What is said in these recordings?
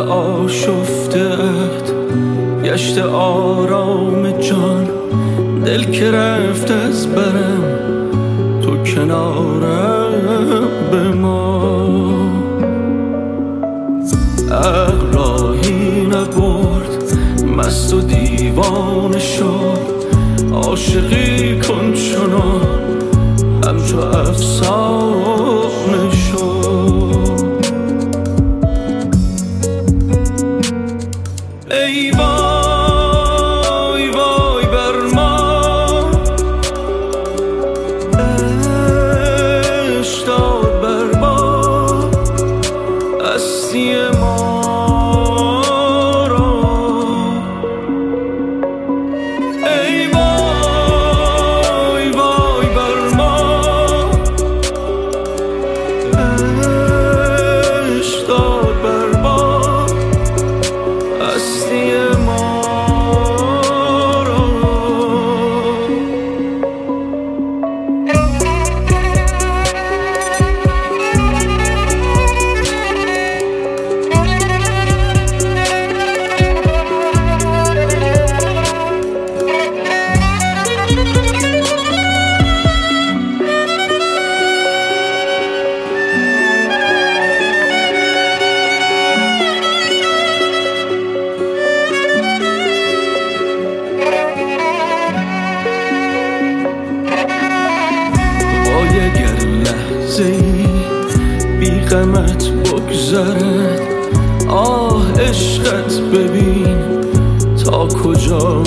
آشفته‌ات گشت آرام جان، دل که رفت از برم تو کنارم بمان. عقل راهی نبرد مست و دیوانه شد، عاشقی کن چنان همچو افسانه شد. ای وای وای بر ما، عشق داد بر ما هستی ما را. ای وای وای بر ما، عشق داد بر ما هستی ما را. اگر لحظه‌ای بی غمت بگذرد، آه عشقت ببین تا کجا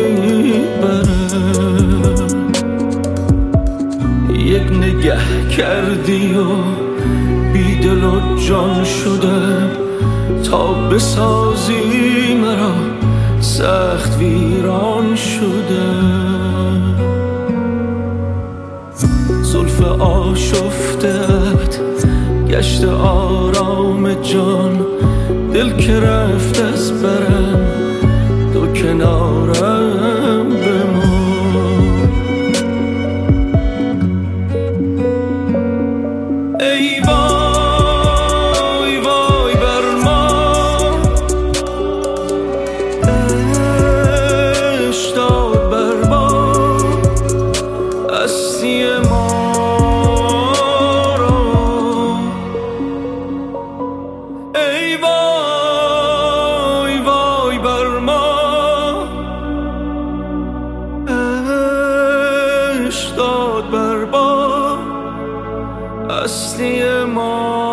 میبرد. یک نگه کردی و بی دل و جان شدم، تا بسازی مرا سخت ویران شدم. زلف آشفته‌ات گشت آرام جان، دل که رفت از برم تو کنارم بمان. ای وای وای بر ما، عشق داد بر ما هستی ما را. ای وای وای بر ما، عشق داد بر ما هستی ما.